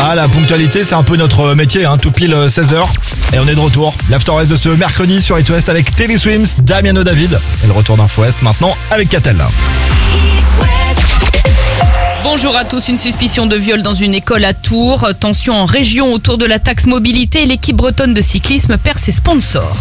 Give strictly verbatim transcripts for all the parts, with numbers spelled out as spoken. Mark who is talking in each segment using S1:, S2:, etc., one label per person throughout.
S1: Ah, la ponctualité, c'est un peu notre métier, hein, tout pile seize heures. Et on est de retour. L'After West de ce mercredi sur It West avec Telly Swims, Damiano David. Et le retour d'Info West maintenant avec Catel.
S2: Bonjour à tous, une suspicion de viol dans une école à Tours. Tension en région autour de la taxe mobilité. L'équipe bretonne de cyclisme perd ses sponsors.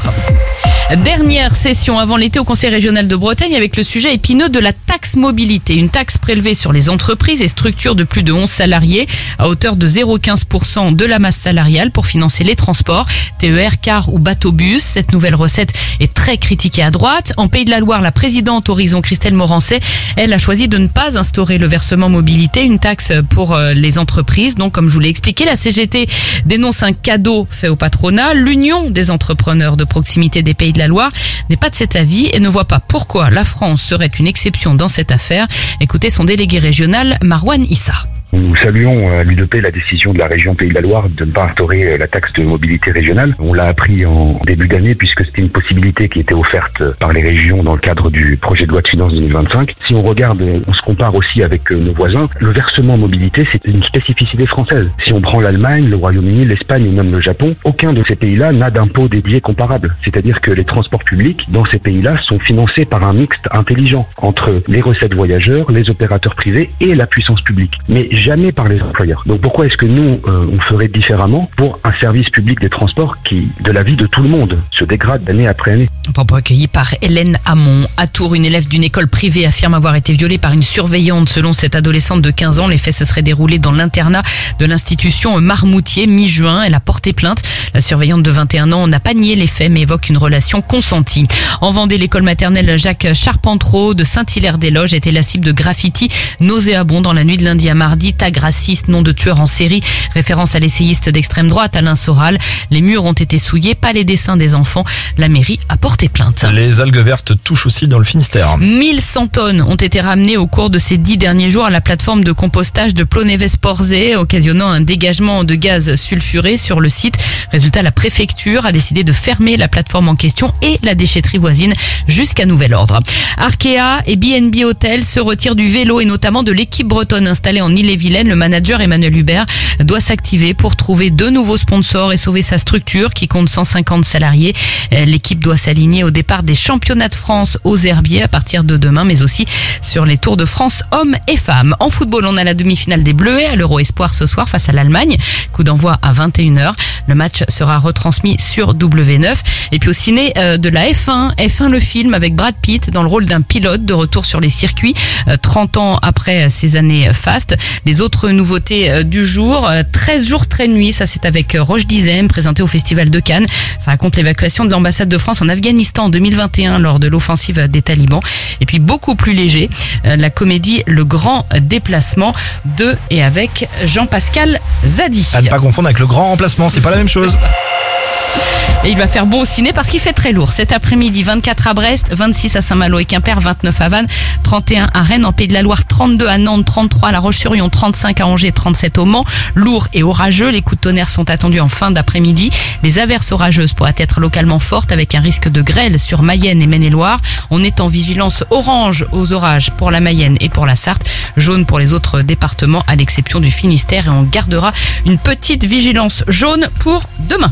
S2: Dernière session avant l'été au Conseil régional de Bretagne avec le sujet épineux de la taxe mobilité. Une taxe prélevée sur les entreprises et structures de plus de onze salariés à hauteur de zéro virgule quinze pour cent de la masse salariale pour financer les transports, T E R, car ou bateau-bus. Cette nouvelle recette est très critiquée à droite. En Pays de la Loire, la présidente Horizon Christelle Morancet, elle a choisi de ne pas instaurer le versement mobilité, une taxe pour les entreprises. Donc, comme je vous l'ai expliqué, la C G T dénonce un cadeau fait au patronat. L'Union des entrepreneurs de proximité des Pays de la Loire n'est pas de cet avis et ne voit pas pourquoi la France serait une exception dans cette affaire. Écoutez son délégué régional, Marwan Issa.
S3: Nous saluons à l'U D P la décision de la région Pays de la Loire de ne pas instaurer la taxe de mobilité régionale. On l'a appris en début d'année puisque c'était une possibilité qui était offerte par les régions dans le cadre du projet de loi de finances deux mille vingt-cinq. Si on regarde, on se compare aussi avec nos voisins, le versement mobilité c'est une spécificité française. Si on prend l'Allemagne, le Royaume-Uni, l'Espagne ou même le Japon, aucun de ces pays-là n'a d'impôt dédié comparable. C'est-à-dire que les transports publics dans ces pays-là sont financés par un mixte intelligent entre les recettes voyageurs, les opérateurs privés et la puissance publique. Mais jamais par les employeurs. Donc pourquoi est-ce que nous, euh, on ferait différemment pour un service public des transports qui, de la vie de tout le monde, se dégrade d'année après année?
S2: Propos recueilli par Hélène Hamon. À Tours, une élève d'une école privée affirme avoir été violée par une surveillante. Selon cette adolescente de quinze ans, les faits se seraient déroulés dans l'internat de l'institution Marmoutier, mi-juin. Elle a porté plainte. La surveillante de vingt et un ans n'a pas nié les faits, mais évoque une relation consentie. En Vendée, l'école maternelle Jacques Charpentreau de Saint-Hilaire-des-Loges était la cible de graffitis nauséabonds dans la nuit de lundi à mardi. Tag raciste, nom de tueur en série, référence à l'essayiste d'extrême droite Alain Soral. Les murs ont été souillés, pas les dessins des enfants. La mairie a porté plainte.
S1: Les algues vertes touchent aussi dans le Finistère.
S2: mille cent tonnes ont été ramenées au cours de ces dix derniers jours à la plateforme de compostage de Plonévez-Porzay, occasionnant un dégagement de gaz sulfuré sur le site. Résultat, la préfecture a décidé de fermer la plateforme en question et la déchetterie voisine jusqu'à nouvel ordre. Arkea et B and B Hotel se retirent du vélo et notamment de l'équipe bretonne installée en Ille-et-Vilaine. Le manager Emmanuel Hubert doit s'activer pour trouver de nouveaux sponsors et sauver sa structure qui compte cent cinquante salariés. L'équipe doit s'aligner au départ des championnats de France aux herbiers à partir de demain, mais aussi sur les Tours de France hommes et femmes. En football, on a la demi-finale des Bleuets à l'Euro Espoir ce soir face à l'Allemagne. Coup d'envoi à vingt et une heures. Le match sera retransmis sur W neuf. Et puis au ciné euh, de la F un, F un le film avec Brad Pitt dans le rôle d'un pilote de retour sur les circuits euh, trente ans après ces années fastes. Les autres nouveautés euh, du jour, euh, treize jours, treize nuits, ça c'est avec euh, Roche Dizem, présenté au Festival de Cannes. Ça raconte l'évacuation de l'ambassade de France en Afghanistan en deux mille vingt et un lors de l'offensive des talibans. Et puis beaucoup plus léger, euh, la comédie Le Grand Déplacement de et avec Jean-Pascal Zadi.
S1: À ne pas confondre avec Le Grand Remplacement, c'est pas la même chose.
S2: Et il va faire beau au ciné parce qu'il fait très lourd. Cet après-midi, vingt-quatre à Brest, vingt-six à Saint-Malo et Quimper, vingt-neuf à Vannes, trente et un à Rennes, en Pays de la Loire, trente-deux à Nantes, trente-trois à La Roche-sur-Yon, trente-cinq à Angers, trente-sept au Mans. Lourd et orageux, les coups de tonnerre sont attendus en fin d'après-midi. Les averses orageuses pourraient être localement fortes avec un risque de grêle sur Mayenne et Maine-et-Loire. On est en vigilance orange aux orages pour la Mayenne et pour la Sarthe, jaune pour les autres départements à l'exception du Finistère, et on gardera une petite vigilance jaune pour demain.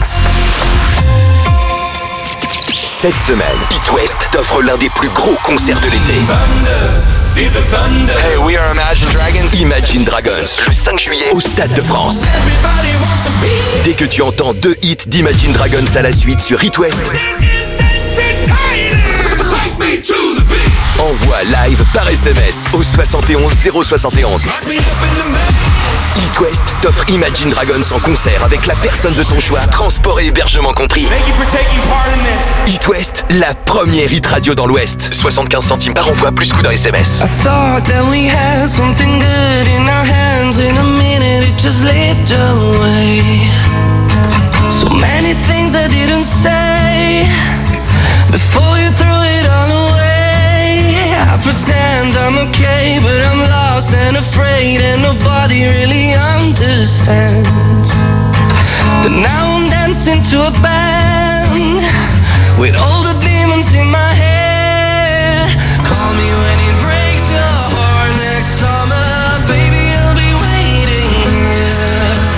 S4: Cette semaine, It West t'offre l'un des plus gros concerts de l'été. Hey, we are Imagine Dragons. Imagine Dragons, le cinq juillet au Stade de France. Dès que tu entends deux hits d'Imagine Dragons à la suite sur It West, envoie live par S M S au soixante et onze zéro soixante et onze. It West t'offre Imagine Dragons en concert avec la personne de ton choix, transport et hébergement compris. It West, la première hit radio dans l'Ouest. soixante-quinze centimes par envoi plus coût d'un S M S. So many things I didn't say before you threw it all away. I pretend I'm okay, but I'm lost and afraid, and nobody really understands. But now I'm dancing to a band with all the demons in my head. Call me when it breaks your heart next summer, baby, I'll be waiting here.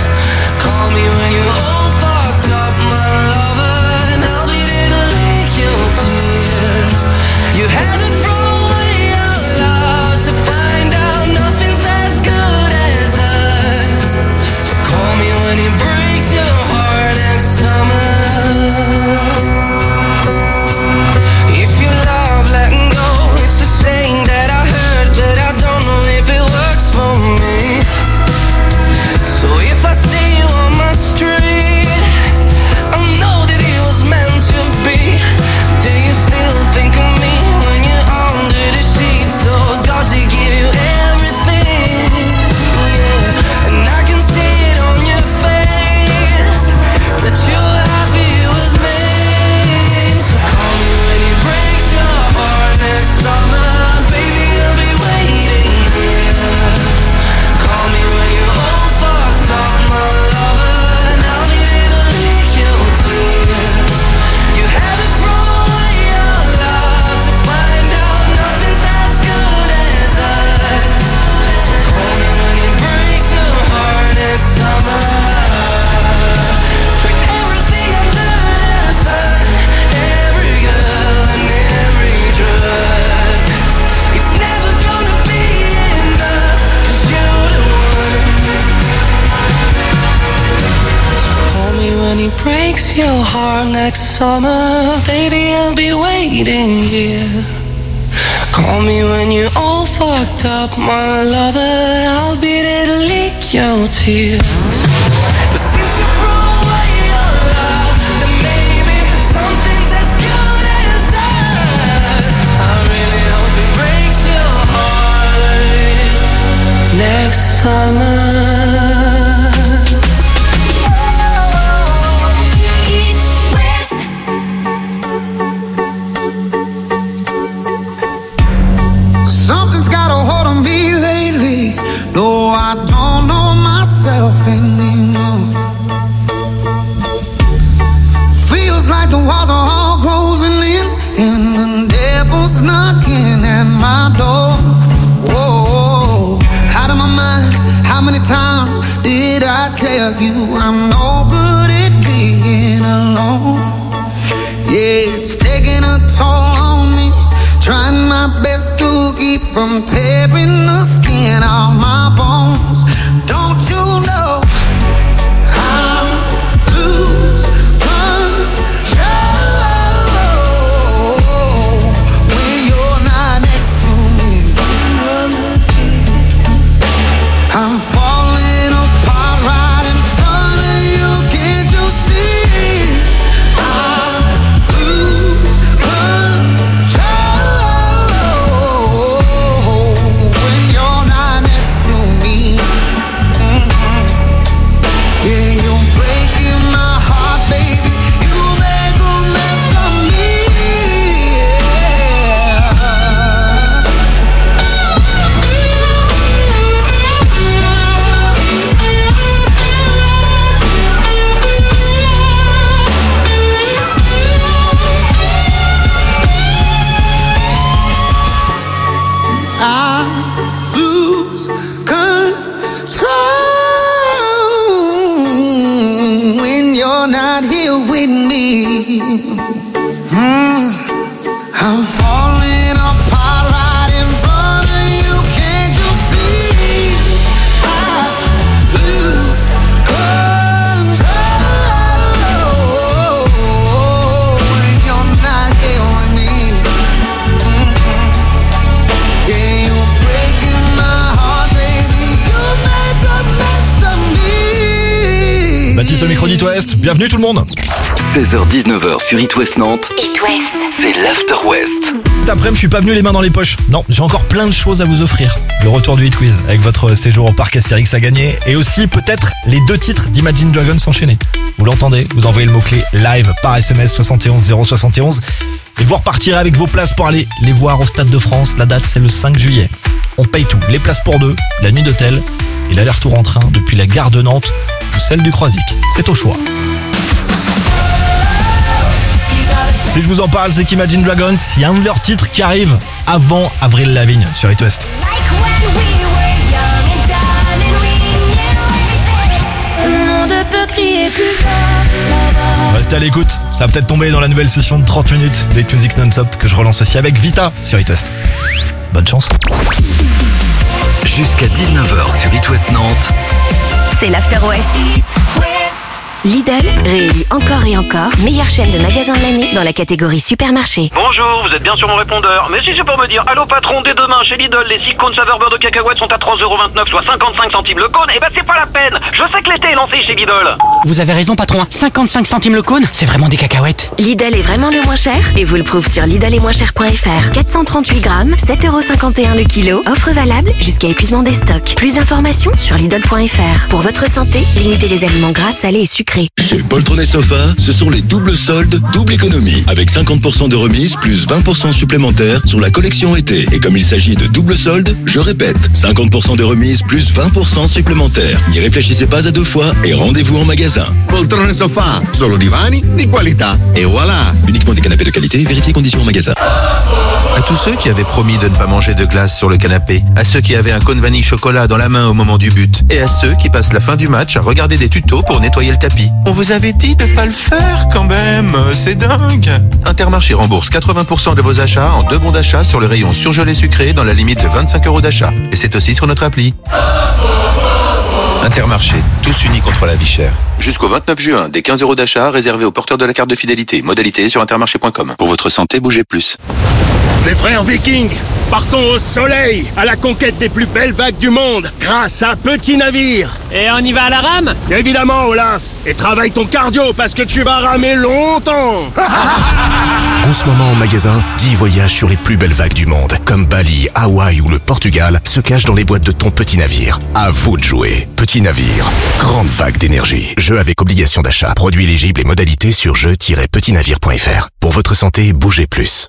S4: breaks your heart next summer, baby, I'll be waiting here. Call me when you're all fucked up, my lover, I'll be there to lick your tears. But since you threw away your love, then maybe something's as good as us. I really hope it breaks your heart next summer.
S5: No, I don't know myself anymore. Feels like the walls are all closing in, and the devil's knocking at my door. Whoa, out of my mind. How many times did I tell you I'm no good at being alone? Yeah, it's taking a toll on me. Trying my best to keep from tearing the skin off my bones. Don't you know I'll lose control when you're not next to me? I'm falling apart right in front of you. Can't you see? I'll lose control when you're not next to me. Mm-hmm. Yeah, you're breaking my heart, baby. You make a mess of me. I lose control when you're not here with me. Mm. I'm falling apart right in front of you. Can't you see? I lose control when you're not here with me. Mm-hmm. Yeah, you're breaking my heart, baby. You make a mess of me.
S1: Baptiste au micro d'It West, bienvenue tout le monde.
S6: seize heures dix-neuf heures sur It West Nantes.
S7: It West.
S6: C'est l'After West.
S1: Cet après-midi, je suis pas venu les mains dans les poches. Non, j'ai encore plein de choses à vous offrir. Le retour du Hit Quiz avec votre séjour au parc Astérix à gagner. Et aussi peut-être les deux titres d'Imagine Dragons enchaînés. Vous l'entendez, vous envoyez le mot-clé live par S M S soixante et onze zéro soixante et onze. Et vous repartirez avec vos places pour aller les voir au Stade de France. La date, c'est le cinq juillet. On paye tout. Les places pour deux, la nuit d'hôtel et l'aller-retour en train depuis la gare de Nantes ou celle du Croisic. C'est au choix. Si je vous en parle, c'est qu'Imagine Dragons, il y a un de leurs titres qui arrive avant Avril Lavigne sur It West.
S7: Le monde peut crier plus fort.
S1: Restez à l'écoute, ça va peut-être tomber dans la nouvelle session de trente minutes d'Hit Music Non-Stop que je relance aussi avec Vita sur It West. Bonne chance.
S6: Jusqu'à dix-neuf heures sur It West Nantes.
S7: C'est l'After West. Lidl, réélu encore et encore, meilleure chaîne de magasins de l'année dans la catégorie supermarché.
S8: Bonjour, vous êtes bien sur mon répondeur. Mais si c'est pour me dire, allô patron, dès demain chez Lidl, les six cônes saveur beurre de cacahuète sont à trois euros vingt-neuf, soit cinquante-cinq centimes le cône, et bah c'est pas la peine. Je sais que l'été est lancé chez Lidl.
S9: Vous avez raison patron, cinquante-cinq centimes le cône, c'est vraiment des cacahuètes.
S7: Lidl est vraiment le moins cher et vous le prouve sur lidl et moins cher point f r. quatre cent trente-huit grammes, sept euros cinquante et un le kilo, offre valable jusqu'à épuisement des stocks. Plus d'informations sur lidl point f r. Pour votre santé, limitez les aliments gras, salés et sucrés.
S10: Chez Poltron et Sofa, ce sont les doubles soldes, double économie, avec cinquante pour cent de remise plus vingt pour cent supplémentaires sur la collection été. Et comme il s'agit de double soldes, je répète, cinquante pour cent de remise plus vingt pour cent supplémentaires. N'y réfléchissez pas à deux fois et rendez-vous en magasin.
S11: Poltron et Sofa, solo divani di qualità. Et voilà.
S10: Uniquement des canapés de qualité, vérifiez conditions en magasin.
S12: À tous ceux qui avaient promis de ne pas manger de glace sur le canapé, à ceux qui avaient un cône vanille chocolat dans la main au moment du but, et à ceux qui passent la fin du match à regarder des tutos pour nettoyer le tapis. On vous avait dit de pas le faire quand même, c'est dingue. Intermarché rembourse quatre-vingts pour cent de vos achats en deux bons d'achat sur le rayon surgelé sucré dans la limite de vingt-cinq euros d'achat. Et c'est aussi sur notre appli. Intermarché, tous unis contre la vie chère. Jusqu'au vingt-neuf juin, des quinze euros d'achat réservés aux porteurs de la carte de fidélité. Modalité sur intermarché point com. Pour votre santé, bougez plus.
S13: Les frères Vikings, partons au soleil, à la conquête des plus belles vagues du monde, grâce à Petit Navire.
S9: Et on y va à la rame?
S13: Évidemment, Olaf. Et travaille ton cardio, parce que tu vas ramer longtemps.
S14: En ce moment, en magasin, dix voyages sur les plus belles vagues du monde, comme Bali, Hawaï ou le Portugal, se cachent dans les boîtes de ton Petit Navire. À vous de jouer. Petit Navire, grande vague d'énergie. Jeu avec obligation d'achat. Produit éligible et modalités sur jeu tiret petit navire point f r. Pour votre santé, bougez plus.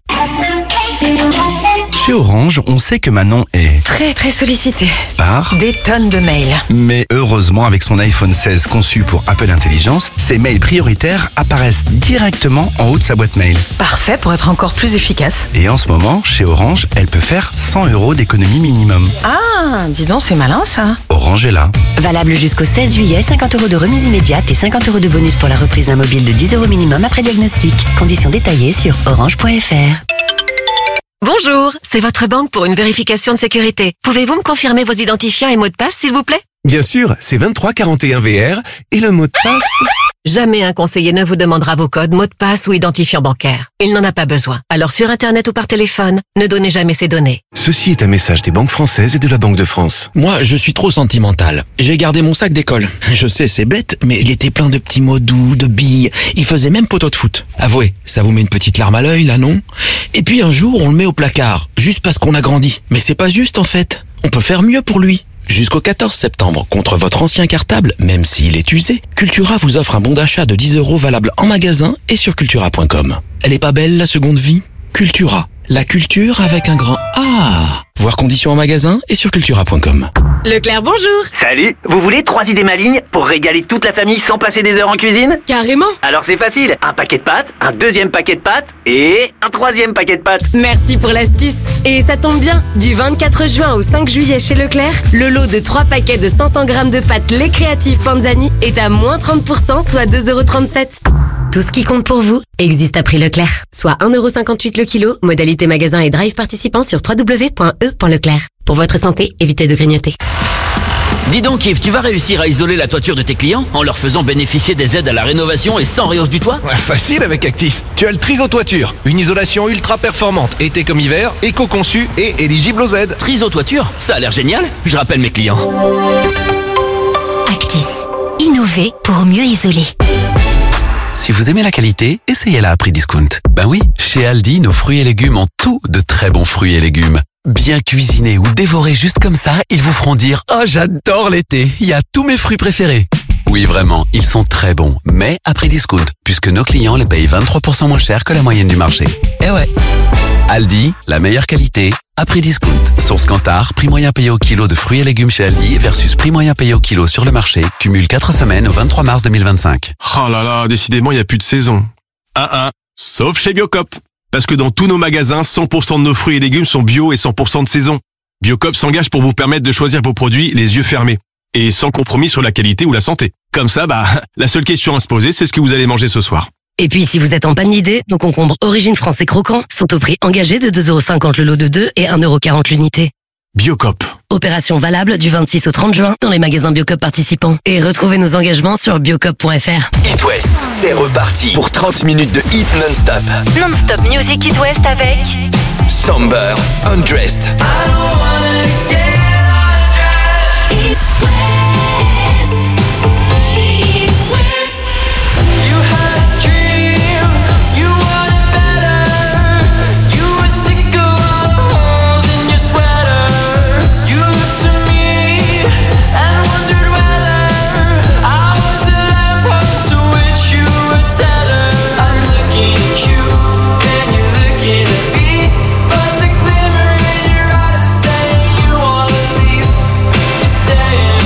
S15: Chez Orange, on sait que Manon est
S16: très très sollicitée
S15: par
S16: des tonnes de mails.
S15: Mais heureusement, avec son iPhone seize conçu pour Apple Intelligence, ses mails prioritaires apparaissent directement en haut de sa boîte mail.
S16: Parfait pour être encore plus efficace.
S15: Et en ce moment, chez Orange, elle peut faire cent euros d'économie minimum.
S16: Ah, dis donc, c'est malin ça.
S15: Orange est là.
S7: Valable jusqu'au seize juillet, cinquante euros de remise immédiate et cinquante euros de bonus pour la reprise d'un mobile de dix euros minimum après diagnostic. Conditions détaillées sur orange point f r.
S17: Bonjour, c'est votre banque pour une vérification de sécurité. Pouvez-vous me confirmer vos identifiants et mots de passe, s'il vous plaît?
S18: Bien sûr, c'est vingt-trois quarante et un V R et le mot de passe...
S17: Jamais un conseiller ne vous demandera vos codes, mots de passe ou identifiant bancaire. Il n'en a pas besoin. Alors sur Internet ou par téléphone, ne donnez jamais ces données.
S18: Ceci est un message des banques françaises et de la Banque de France.
S19: Moi, je suis trop sentimental. J'ai gardé mon sac d'école. Je sais, c'est bête, mais il était plein de petits mots doux, de billes. Il faisait même poteau de foot. Avouez, ça vous met une petite larme à l'œil, là, non? Et puis un jour, on le met au placard, juste parce qu'on a grandi. Mais c'est pas juste, en fait. On peut faire mieux pour lui. Jusqu'au quatorze septembre, contre votre ancien cartable, même s'il est usé, Cultura vous offre un bon d'achat de dix euros valable en magasin et sur cultura point com. Elle est pas belle, la seconde vie? Cultura. La culture avec un grand A. Voir conditions en magasin et sur cultura point com.
S17: Leclerc, bonjour.
S8: Salut, vous voulez trois idées malignes pour régaler toute la famille sans passer des heures en cuisine?
S17: Carrément.
S8: Alors c'est facile, un paquet de pâtes, un deuxième paquet de pâtes et un troisième paquet de pâtes.
S17: Merci pour l'astuce. Et ça tombe bien, du vingt-quatre juin au cinq juillet chez Leclerc, le lot de trois paquets de cinq cents grammes de pâtes Les Créatives Panzani est à moins trente pour cent, soit deux euros trente-sept.
S7: Tout ce qui compte pour vous existe à prix Leclerc.
S17: Soit un euro cinquante-huit le kilo, modalité magasin et drive participant sur w w w point e point leclerc. Pour votre santé, évitez de grignoter.
S20: Dis donc Yves, tu vas réussir à isoler la toiture de tes clients en leur faisant bénéficier des aides à la rénovation et sans réhausse du toit?
S21: Ouais, facile avec Actis. Tu as le Triso Toiture, une isolation ultra performante, été comme hiver, éco-conçue et éligible aux aides.
S20: Triso Toiture, ça a l'air génial. Je rappelle mes clients.
S7: Actis. Innover pour mieux isoler.
S22: Si vous aimez la qualité, essayez-la à prix discount. Ben oui, chez Aldi, nos fruits et légumes ont tous de très bons fruits et légumes. Bien cuisinés ou dévorés juste comme ça, ils vous feront dire « Oh, j'adore l'été, il y a tous mes fruits préférés !» Oui, vraiment, ils sont très bons, mais à prix discount, puisque nos clients les payent vingt-trois pour cent moins cher que la moyenne du marché. Eh ouais. Aldi, la meilleure qualité, à prix discount. Source Kantar, prix moyen payé au kilo de fruits et légumes chez Aldi versus prix moyen payé au kilo sur le marché, cumule quatre semaines au vingt-trois mars deux mille vingt-cinq.
S23: Oh là là, décidément, il n'y a plus de saison. Ah ah, sauf chez Biocop. Parce que dans tous nos magasins, cent pour cent de nos fruits et légumes sont bio et cent pour cent de saison. Biocop s'engage pour vous permettre de choisir vos produits les yeux fermés. Et sans compromis sur la qualité ou la santé. Comme ça, bah, la seule question à se poser, c'est ce que vous allez manger ce soir.
S24: Et puis, si vous êtes en panne d'idées, nos concombres Origine Français Croquants sont au prix engagé de deux euros cinquante le lot de deux et un euro quarante l'unité.
S23: Biocop.
S24: Opération valable du vingt-six au trente juin dans les magasins Biocop participants. Et retrouvez nos engagements sur biocop point f r.
S6: It West, c'est reparti pour trente minutes de hit non-stop.
S7: Non-stop Music It West avec
S6: Somber, Undressed.
S4: I don't wanna get undressed. It West. It West. You had a dream, you wanted better. You were sick of all the holes in your sweater. You looked to me and wondered whether I was the lamppost to which you were tethered. I'm looking at you and you're looking at me, but the glimmer in your eyes is saying you wanna leave. You're saying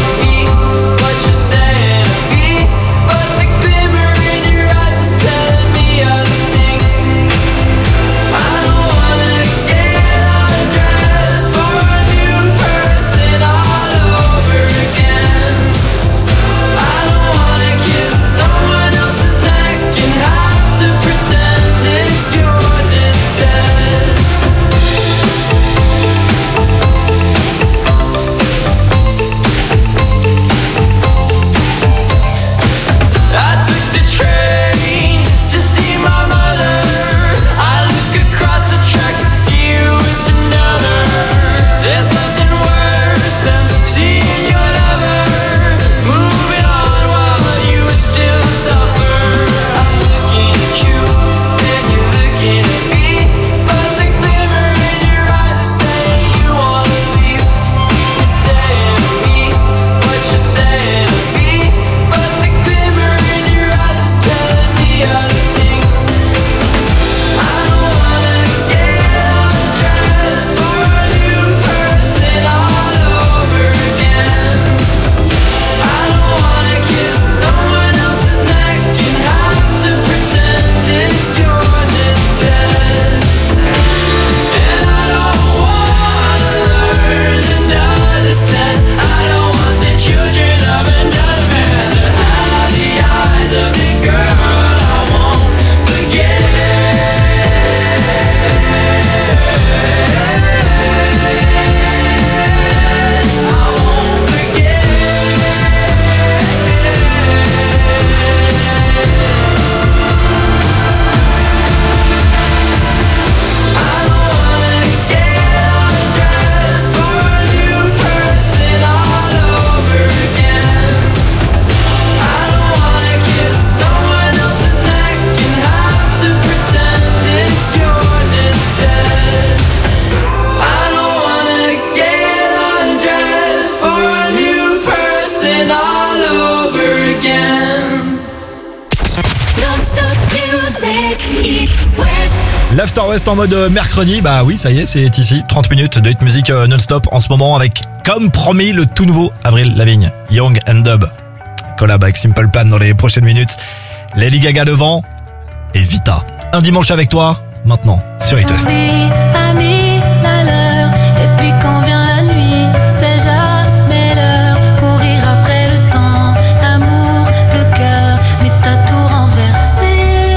S1: L'After West en mode mercredi, bah oui, ça y est, c'est ici. trente minutes de hit music non-stop en ce moment avec, comme promis, le tout nouveau Avril Lavigne, Young and Dub. Collab avec Simple Plan dans les prochaines minutes. Lady Gaga devant et Vita. Un dimanche avec toi, maintenant, sur It West.
S2: Ami, la leur, et puis quand vient la nuit, c'est jamais l'heure. Courir après le temps, l'amour, le cœur, mais t'as tout renversé.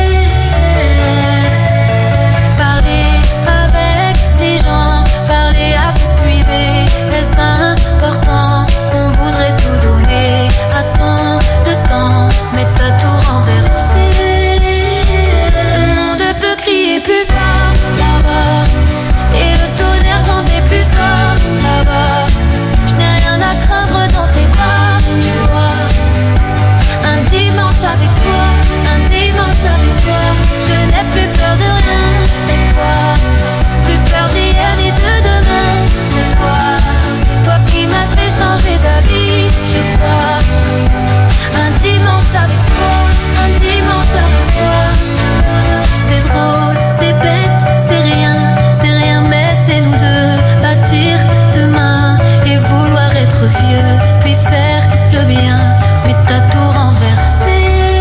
S2: Parler avec les gens, parler à vous puiser, est-ce important? On voudrait tout donner, attends le temps, mais t'as tout renversé. Le monde peut crier plus fort là-bas, et le tonnerre gronder plus fort là-bas. Je n'ai rien à craindre dans tes bras, tu vois. Un dimanche avec toi, un dimanche avec toi. Je n'ai plus peur de rien cette fois. Plus peur d'hier ni de demain, c'est toi. Toi qui m'as fait changer d'avis, je crois. Un dimanche avec toi, un dimanche avec toi. C'est drôle, c'est bête, c'est rien, c'est rien, mais c'est nous deux. Bâtir demain et vouloir être vieux, puis faire le bien, mais t'as tout renversé.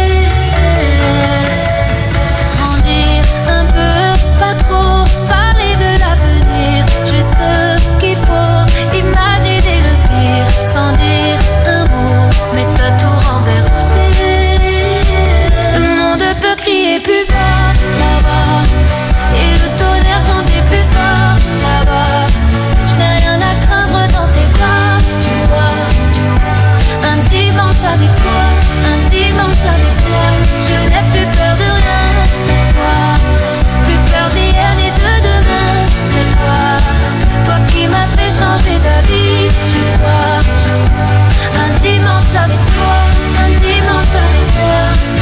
S2: Grandir un peu, pas trop, parler de l'avenir, juste ce qu'il faut, imaginer le pire, sans dire un mot, mais t'as tout renversé. Le monde peut crier plus fort là-bas, et le tonnerre gronder plus fort là-bas. Je n'ai rien à craindre dans tes bras, tu vois. Un dimanche avec toi, un dimanche avec toi. Je n'ai plus peur de rien cette fois. Plus peur d'hier ni de demain, c'est toi. Toi qui m'as fait changer d'avis, je crois. Un dimanche avec toi, un dimanche avec toi.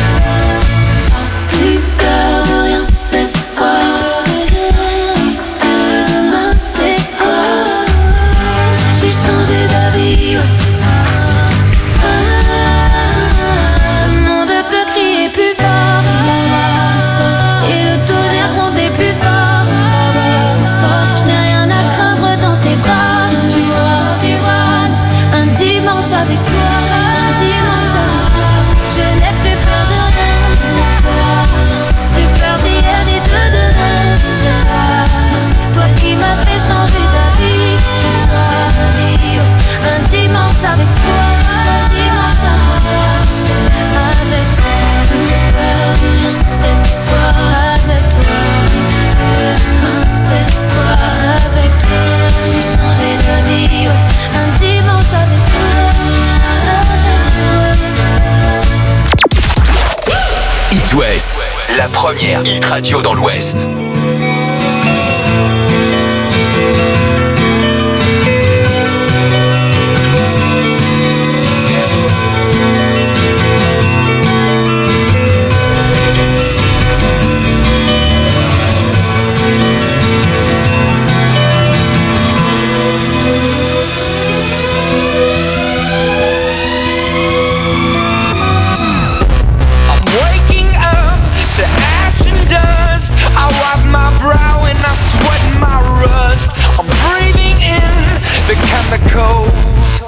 S2: Plus peur de rien cette fois. De demain, c'est toi. J'ai changé d'avis, ouais. Ah, le monde peut crier plus fort là-bas, et le tonnerre gronder plus fort là-bas. Je n'ai rien à craindre dans tes bras, tu vois, tes bras. Un dimanche avec toi, un dimanche avec toi. Je n'ai plus peur de rien cette fois. Plus peur d'hier ni de demain, c'est toi. Toi qui m'as fait changer d'avis, je change d'avis. Un dimanche avec toi, un dimanche avec toi. Avec toi, plus peur de rien cette fois. Avec toi, c'est toi. Avec toi, j'ai changé d'avis, ouais. Un dimanche avec toi, avec toi.
S6: It West, la première hit radio dans l'Ouest.
S4: chemicals.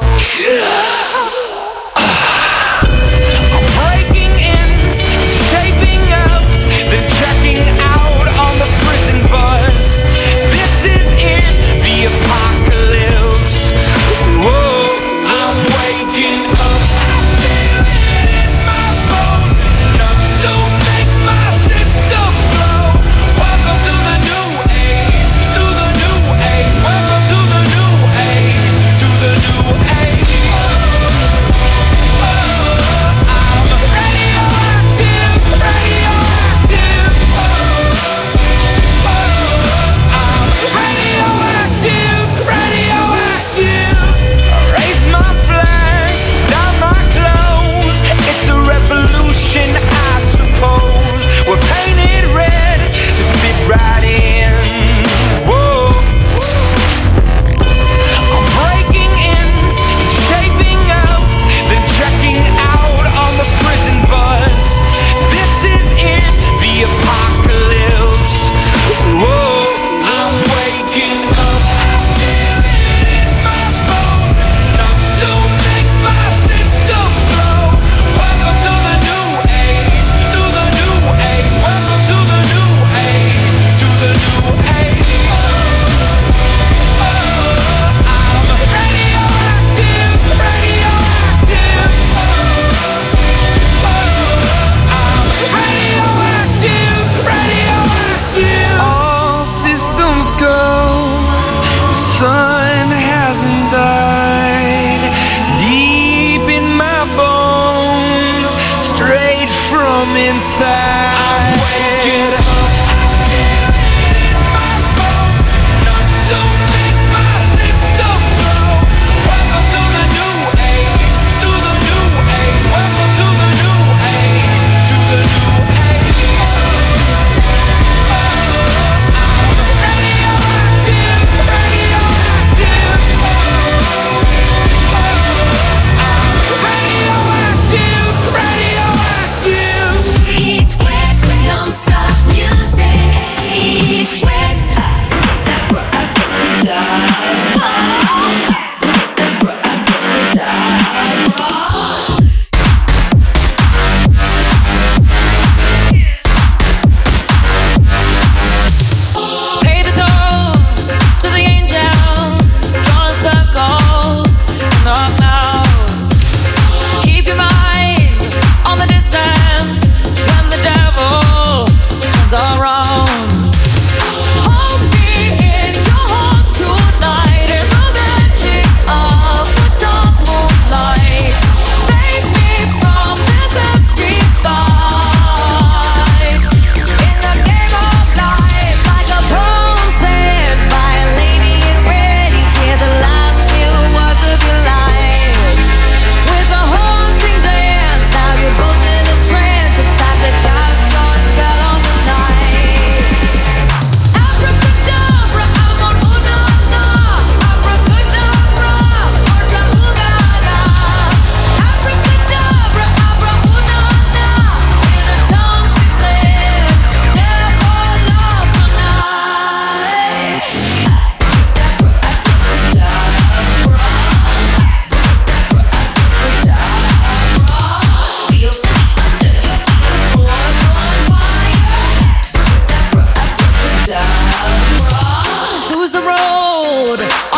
S4: I'm breaking in, shaping up, then checking out on the prison bus. This is it, the apocalypse. Whoa, I'm waking up. I feel it in my bones, enough to make my system blow. Welcome to the new age, to the new age. Welcome to the new age, to the new age.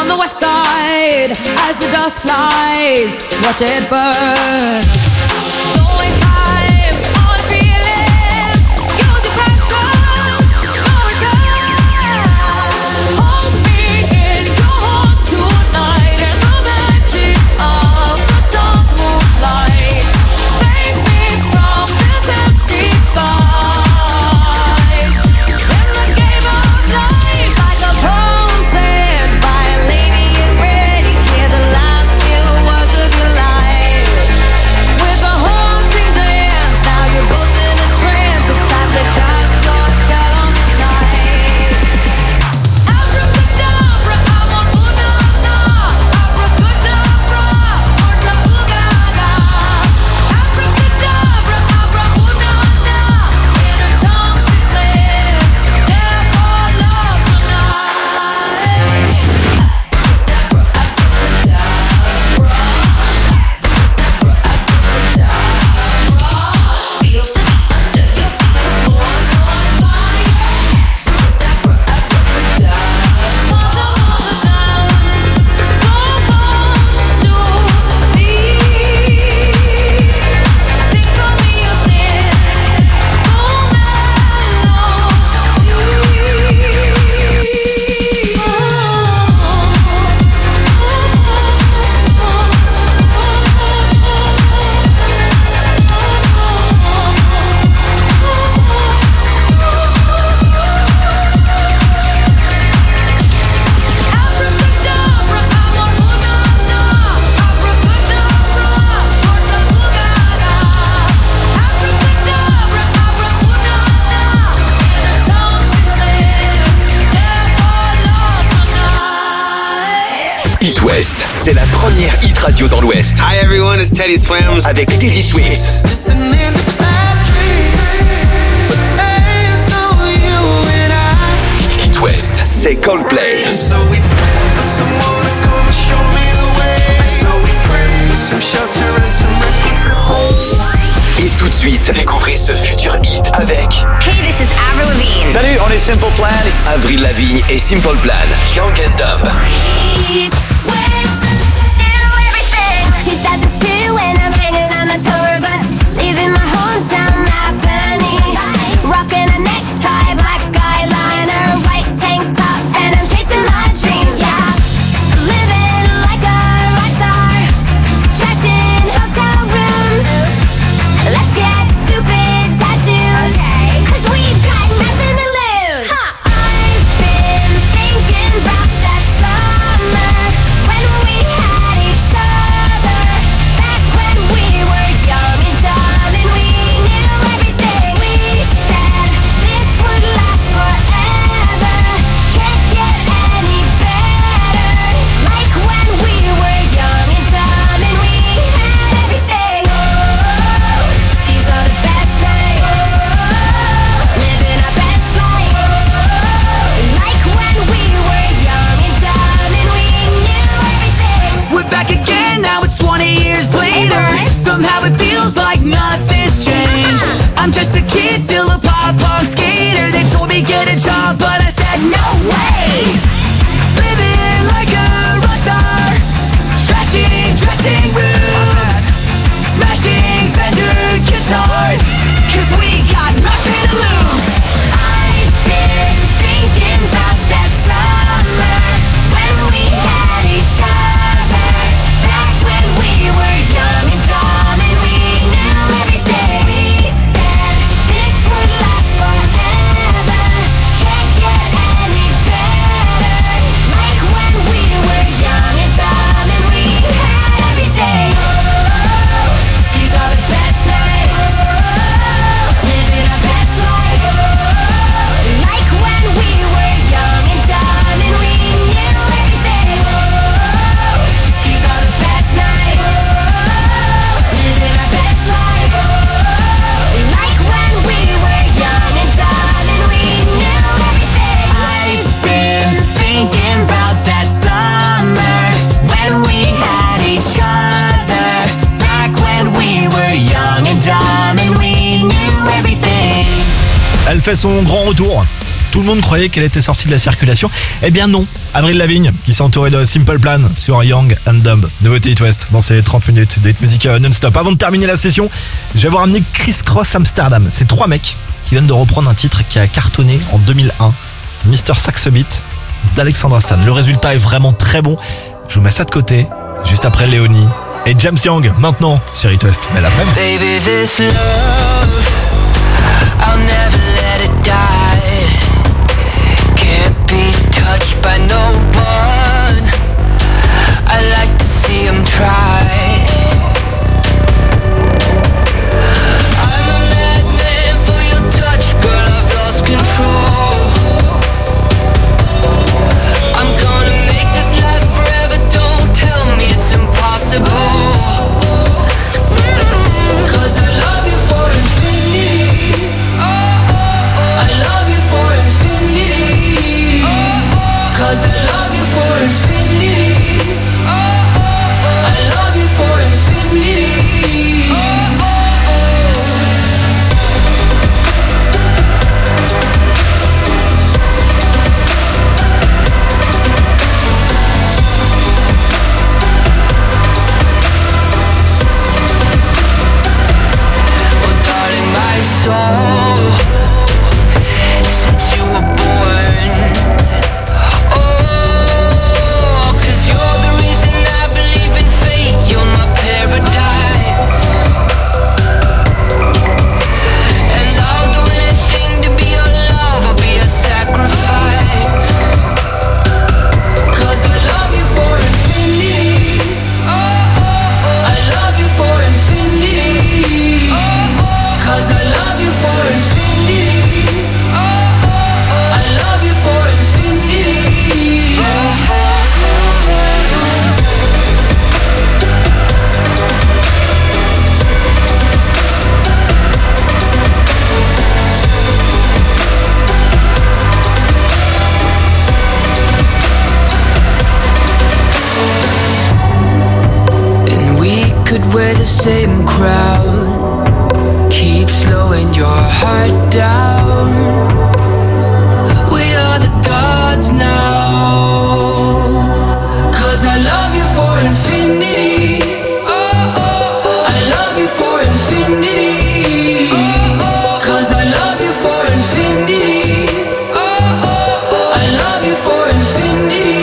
S3: on the west side, as the dust flies, watch it burn. Don't waste time on feeling, use your passion, no return. Hold me in your heart tonight, and the magic of the dark moonlight. Save me from this empty fight. In the game of life, like a poem said by a lady in red, you hear the last few words of your life. With a haunting dance, now you're both in a trance. It's time to cast your spell on the night. Abracadabra, I'm on ooh-na-na. Abracadabra, ooh-na-ooh-ga-ga. Abracadabra, abra ooh-na-na. In her tongue she said, "Death or love tonight."
S6: It West, c'est la première hit radio dans l'Ouest.
S5: Hi everyone, it's Teddy Swims
S6: avec Teddy Swims. It West, c'est Coldplay. Et tout de suite, découvrez ce futur hit avec
S10: Hey, this is Avril Lavigne.
S6: Salut, on est Simple Plan. Avril Lavigne et Simple Plan. Young and Dumb.
S10: two thousand two and I'm hanging on the tour bus, leaving my hometown Albany, rocking a necktie, black eyeliner, white tank top, and I'm chasing my dreams. Yeah, living like a rock star, trashing hotel rooms. Let's get stupid tattoos, okay, 'cause we've got nothing to lose. Huh. I've been thinking about that summer when we had each other, back when we were young and dumb and we knew everything. We said this would last forever, can't get any better. Like when we were young and dumb and we had everything. Oh, these are the best nights, living our best life. Like when we were young and dumb and we knew everything.
S3: We're back again, now it's twenty years later. Somehow it feels like nothing's changed. I'm just a kid, still a pop-punk skater. They told me get a job, but I said no way. Living like a rock star, trashing dressing rooms, smashing Fender guitars, 'cause we got nothing to lose.
S10: I've been thinking about that summer when we had each other, back when we were young and dumb and we knew everything. We said this would last forever, can't get any better. Like when we were young and dumb and we had everything. Oh, these are the best nights, living our best life. Like when we were young and dumb and we knew everything. Oh, these are the best nights, living our best life. Like when we were young and dumb and we knew everything.
S3: I've been thinking about that summer when we had each other, back when we were young and dumb and we knew everything.
S1: Elle fait son grand retour. tout le monde croyait qu'elle était sortie de la circulation. Eh bien non, Avril Lavigne qui s'est entourée de Simple Plan sur Young and Dumb. Nouveauté It West dans ces trente minutes de hit music non-stop. Avant de terminer la session, je vais vous ramener Criss Cross Amsterdam. C'est trois mecs qui viennent de reprendre un titre qui a cartonné en deux mille un, mister Saxo Beat d'Alexandra Stan. Le résultat est vraiment très bon. Je vous mets ça de côté, juste après Léonie et James Young, maintenant sur It West. Belle après-midi.
S4: Baby, this love, I'll never let it die. Can't be touched by no one. I like to see him try. I'm a madman for your touch, girl, I've lost control. I'm gonna make this last forever, don't tell me it's impossible. Cause I love you for infinity. I love you for infinity. Cause I love you for infinity. I love you for infinity. Oh darling, my soul, since you were born. Oh, cause you're the reason I believe in fate. You're my paradise. And I'll do anything to be your love. I'll be a sacrifice. Cause I love you for infinity. I love you for infinity. Cause I love you for infinity. I love you for infinity. And we could wear the same crown, keep slowing your heart down. We are the gods now. Cause I love you for infinity. I love you for infinity. Cause I love you for infinity. I love you for infinity.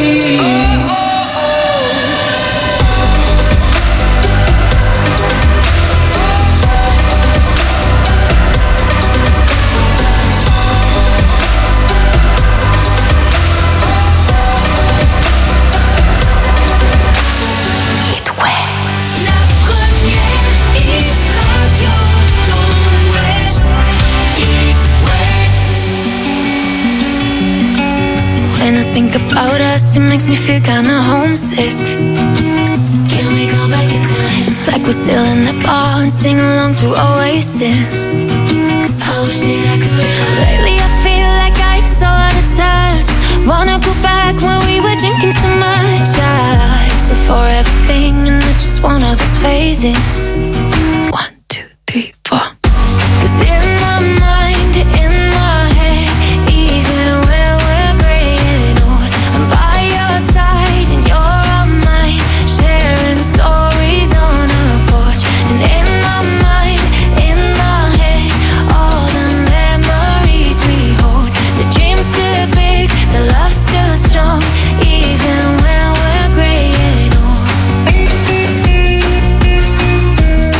S2: When I think about us, it makes me feel kinda homesick. Can we go back in time? It's like we're still in the bar and sing along to Oasis. I wish that I could. Lately I feel like I'm so out of touch. Wanna go back when we were drinking so much. Yeah, it's a forever thing and I just want all those phases. One, two, three, four. Cause in my mind, in my head, even when we're gray and old, I'm by your side and you're on mine, sharing stories on a porch. And in my mind, in my head, all the memories we hold. The dream's still big, the love's still strong, even when we're gray and old.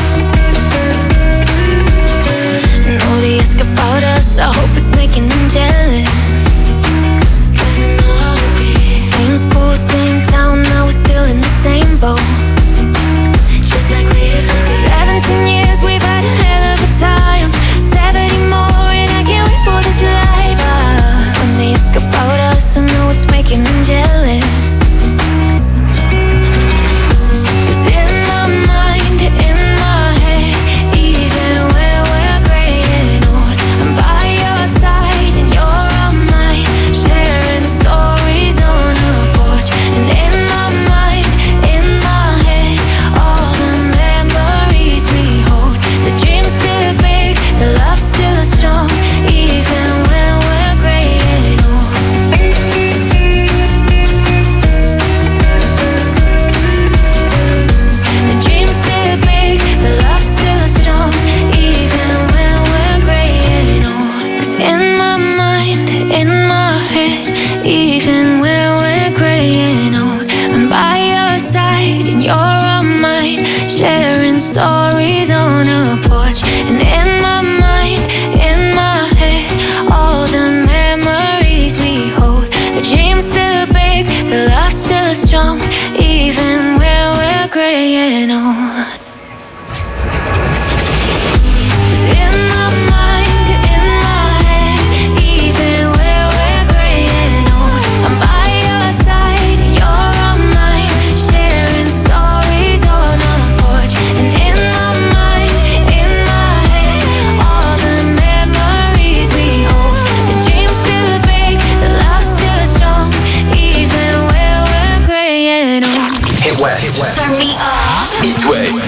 S9: West.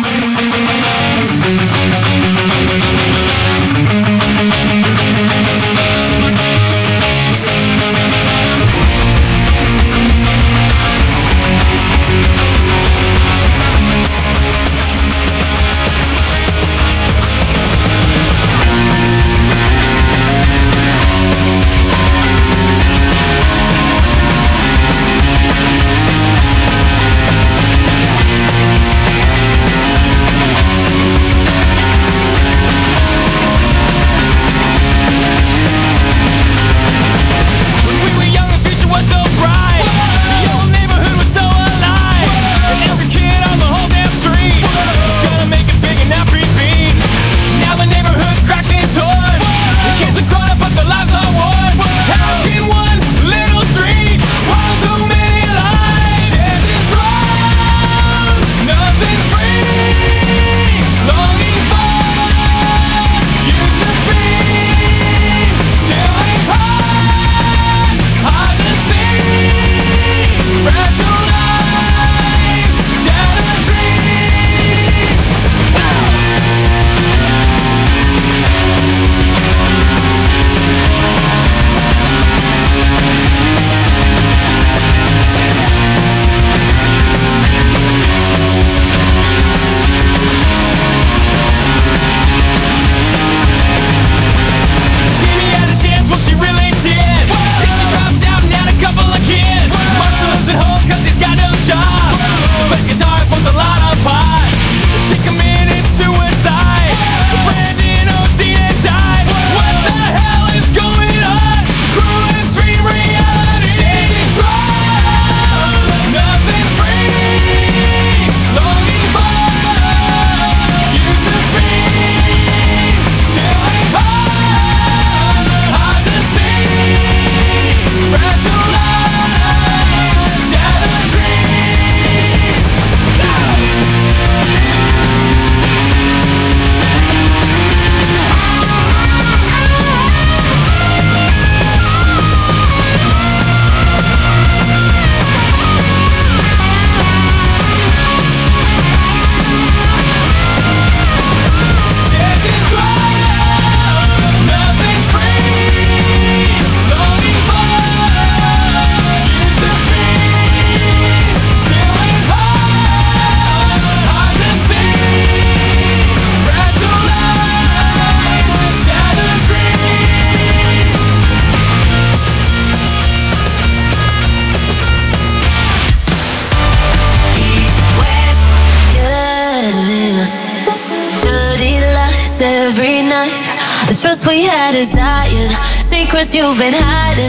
S2: Trust we had is dying, secrets you've been hiding.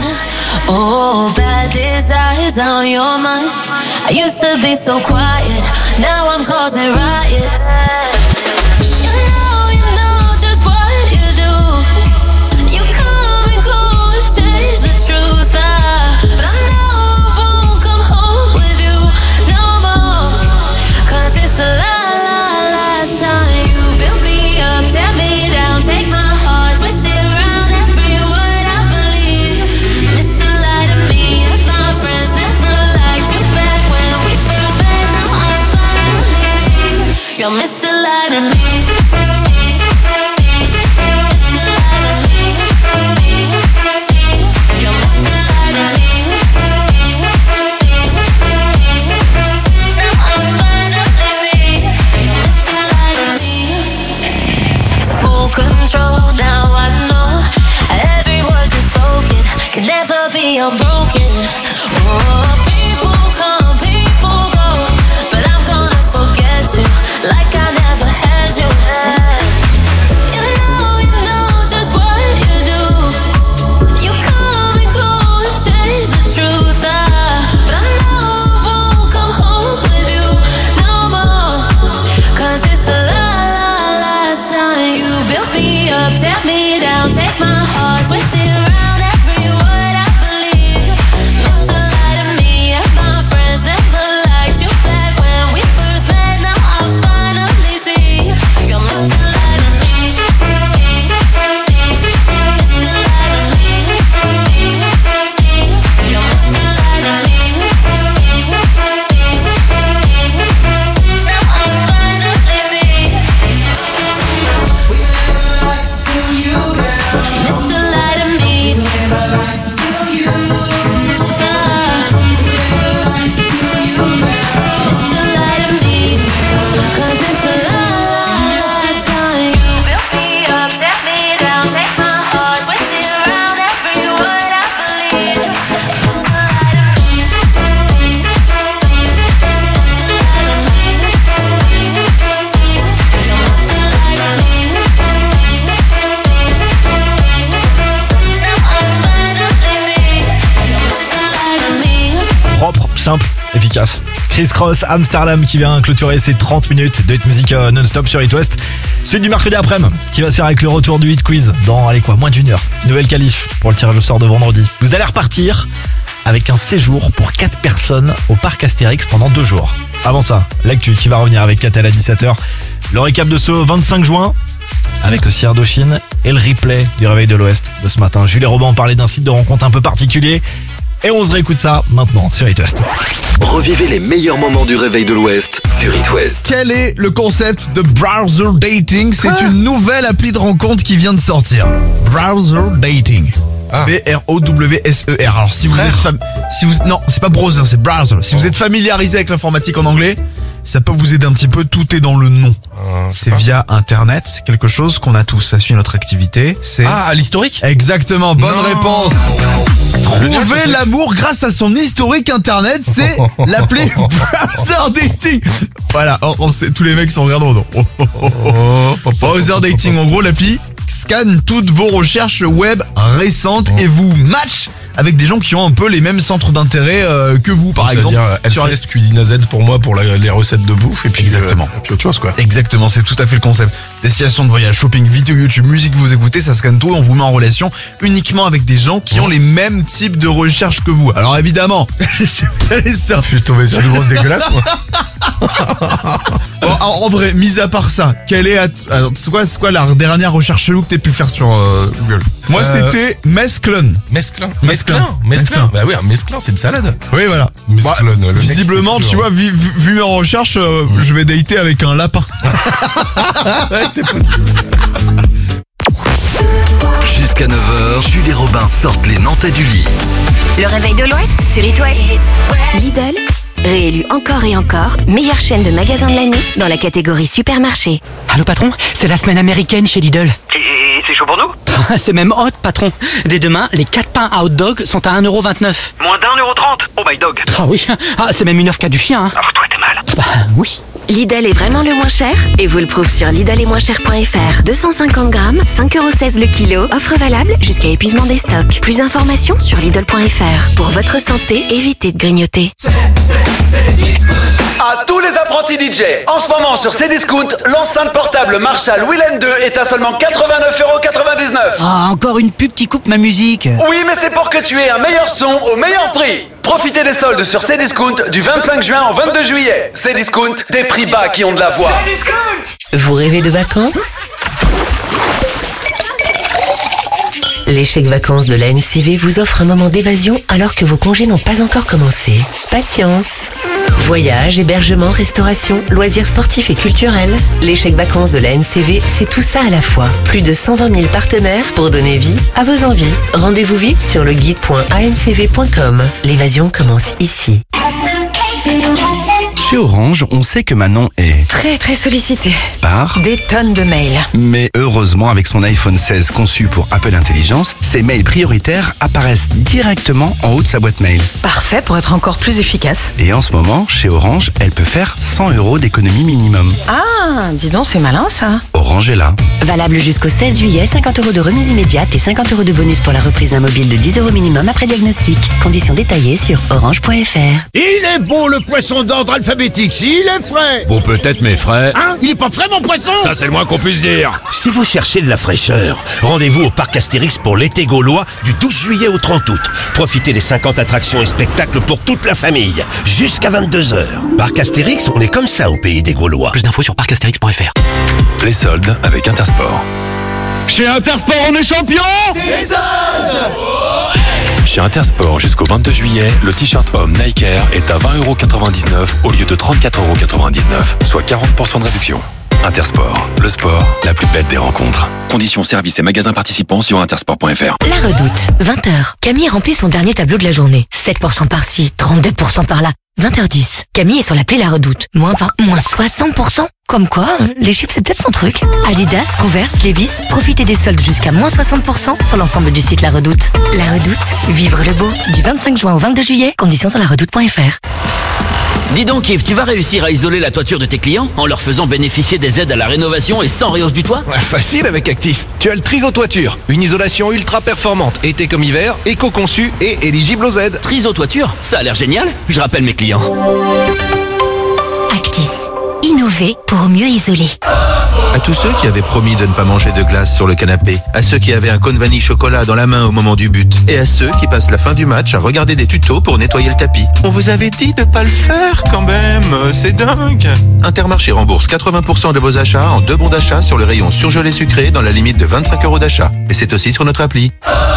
S2: Oh, bad desires on your mind. I used to be so quiet, now I'm causing riots. You know, you know just what you do. You come and go and change the truth. Ah, but I know I won't come home with you no more. Cause it's the la la last time you built me up, tear me down, take my heart, twist it around every word I believe. Mister Lie to me and my friends never liked you back when we first met. Now I'm finally free. You're Mister Lie to me. Control, now I know every word you spoken can never be unbroken. Oh, people come, people go, but I'm gonna forget you like I never had you. You know, you know just what you do. You come and go and change the truth. Ah, but I know I won't come home with you no more. Cause it's the la la last time you built me up, tear me down, take my heart, twist it around every word I believe. Mister Lie to me and my friends never liked you back when we first met. Now I finally see you're Mister
S1: simple, efficace. Chris Cross, Amsterdam qui vient clôturer ses trente minutes de hit musique euh, non-stop sur It West. Suite du mercredi après-midi qui va se faire avec le retour du hit quiz dans, allez quoi, moins d'une heure. Nouvelle qualif pour le tirage au sort de vendredi. Vous allez repartir avec un séjour pour quatre personnes au parc Astérix pendant deux jours. Avant ça, l'actu qui va revenir avec Catel à dix-sept heures. Le récap de ce vingt-cinq juin avec aussi Indochine et le replay du réveil de l'Ouest de ce matin. Julie Robin parlait d'un site de rencontre un peu particulier et on se réécoute ça maintenant sur It West.
S6: Revivez les meilleurs moments du réveil de l'Ouest sur It West.
S9: Quel est le concept de Browser Dating? C'est ah. une nouvelle appli de rencontre qui vient de sortir. Browser Dating. Ah. B R O W S E R. Alors si vous Frère. êtes fam... si vous non, c'est pas browser, c'est browser. Si oh. vous êtes familiarisé avec l'informatique en anglais, ça peut vous aider un petit peu, tout est dans le nom. Euh, c'est pas... via internet, c'est quelque chose qu'on a tous, ça suit notre activité. C'est
S11: Ah, l'historique?
S9: Exactement, bonne non. réponse. Trouver l'amour grâce à son historique internet, c'est l'appli Browser Dating. Voilà, on, on sait, tous les mecs sont regardants. Oh, oh, oh, oh. Browser Dating, en gros l'appli scanne toutes vos recherches web récentes oh. et vous match avec des gens qui ont un peu les mêmes centres d'intérêt euh, que vous, par
S11: ça
S9: exemple.
S11: Dire sur Hellfest, Cuisine à Z pour moi pour la, les recettes de bouffe et puis
S9: exactement.
S11: Euh, autre chose quoi.
S9: Exactement, c'est tout à fait le concept. Destination de voyage, shopping, vidéo YouTube, musique que vous écoutez, ça scanne tout et on vous met en relation uniquement avec des gens qui oh. ont les mêmes types de recherche que vous. Alors évidemment,
S11: ça. Je suis tombé sur une grosse dégueulasse moi.
S9: Bon, en vrai, mis à part ça, quelle est alors, c'est quoi, c'est quoi la dernière recherche chelou que t'aies pu faire sur euh, Google? Moi, euh... c'était mesclun.
S11: Mesclun. Mesclin. Mesclin. Bah oui, un mesclin, c'est une salade.
S9: Oui, voilà.
S11: Mesclun.
S9: Bah, visiblement, tu vois, vu, vu, vu mes recherches, euh, mmh. je vais dater avec un lapin.
S11: Ouais, c'est possible.
S6: Jusqu'à neuf heures, Julie Robin sortent les Nantais du lit.
S7: Le réveil de l'Ouest sur It West. Lidl, réélu encore et encore meilleure chaîne de magasins de l'année dans la catégorie supermarché.
S12: Allô patron, c'est la semaine américaine chez Lidl.
S8: Et c'est chaud pour nous?
S12: C'est même hot patron. Dès demain, les quatre pains à hot dog sont à un euro vingt-neuf.
S8: Moins d'un euro trente? Oh my dog.
S12: Ah oui, ah, c'est même une offre qu'a du chien. Hein.
S8: Alors toi t'es mal.
S12: Bah oui.
S7: Lidl est vraiment le moins cher et vous le prouve sur Lidl et moins cher point F R. deux cent cinquante grammes, cinq euros seize le kilo. Offre valable jusqu'à épuisement des stocks. Plus d'informations sur Lidl point F R. Pour votre santé, évitez de grignoter.
S13: À tous les apprentis D J, en ce moment sur Cdiscount, l'enceinte portable Marshall Willen deux est à seulement quatre-vingt-neuf euros quatre-vingt-dix-neuf.
S12: Ah, encore une pub qui coupe ma musique.
S13: Oui, mais c'est pour que tu aies un meilleur son au meilleur prix. Profitez des soldes sur Cdiscount du vingt-cinq juin au vingt-deux juillet. Cdiscount, des prix bas qui ont de la voix.
S25: Vous rêvez de vacances? Les chèques vacances de la N C V vous offrent un moment d'évasion alors que vos congés n'ont pas encore commencé. Patience. Voyage, hébergement, restauration, loisirs sportifs et culturels. Les chèques vacances de la N C V, c'est tout ça à la fois. Plus de cent vingt mille partenaires pour donner vie à vos envies. Rendez-vous vite sur le guide point a n c v point com. L'évasion commence ici.
S15: Chez Orange, on sait que Manon est
S16: très très sollicitée
S15: par
S16: des tonnes de mails.
S15: Mais heureusement, avec son iPhone seize conçu pour Apple Intelligence, ses mails prioritaires apparaissent directement en haut de sa boîte mail.
S16: Parfait pour être encore plus efficace.
S15: Et en ce moment, chez Orange, elle peut faire cent euros d'économie minimum.
S16: Ah, dis donc, c'est malin ça.
S15: Orange est là.
S25: Valable jusqu'au seize juillet, cinquante euros de remise immédiate et cinquante euros de bonus pour la reprise d'un mobile de dix euros minimum après diagnostic. Conditions détaillées sur orange point F R.
S26: Il est bon le poisson d'ordre alphabétique, s'il est frais.
S27: Bon, peut-être, mais frais.
S26: Hein? Il est pas frais mon poisson?
S27: Ça, c'est le moins qu'on puisse dire.
S26: Si vous cherchez de la fraîcheur, rendez-vous au parc Astérix pour l'été gaulois du douze juillet au trente août. Profitez des cinquante attractions et spectacles pour toute la famille, jusqu'à vingt-deux heures. Parc Astérix, on est comme ça au pays des Gaulois.
S12: Plus d'infos sur parc astérix point F R.
S22: Les soldes avec Intersport.
S26: Chez Intersport, on est champion
S22: des soldes. Chez Intersport, jusqu'au vingt-deux juillet, le t-shirt homme Nike Air est à vingt euros quatre-vingt-dix-neuf au lieu de trente-quatre euros quatre-vingt-dix-neuf, soit quarante pour cent de réduction. Intersport, le sport, la plus belle des rencontres. Conditions, services et magasins participants sur intersport point F R.
S24: La Redoute, vingt heures. Camille remplit son dernier tableau de la journée. sept pour cent par-ci, trente-deux pour cent par-là. vingt heures dix. Camille est sur l'appli La Redoute. Moins vingt, moins soixante pour cent. Comme quoi, les chiffres c'est peut-être son truc. Adidas, Converse, Levi's, profitez des soldes jusqu'à moins soixante pour cent sur l'ensemble du site La Redoute. La Redoute, vivre le beau. Du vingt-cinq juin au vingt-deux juillet, conditions sur la redoute point F R.
S14: Dis donc Yves, tu vas réussir à isoler la toiture de tes clients en leur faisant bénéficier des aides à la rénovation et sans réhausse du toit?
S17: Ouais, facile avec Actis. Tu as le Triso Toiture, une isolation ultra performante, été comme hiver, éco-conçue et éligible aux aides.
S14: Triso Toiture, ça a l'air génial. Je rappelle mes clients.
S7: Actis. Innover pour mieux isoler.
S18: À tous ceux qui avaient promis de ne pas manger de glace sur le canapé, à ceux qui avaient un cône vanille chocolat dans la main au moment du but, et à ceux qui passent la fin du match à regarder des tutos pour nettoyer le tapis. On vous avait dit de pas le faire quand même, c'est dingue. Intermarché rembourse quatre-vingts pour cent de vos achats en deux bons d'achat sur le rayon surgelé sucré dans la limite de vingt-cinq euros d'achat. Et c'est aussi sur notre appli.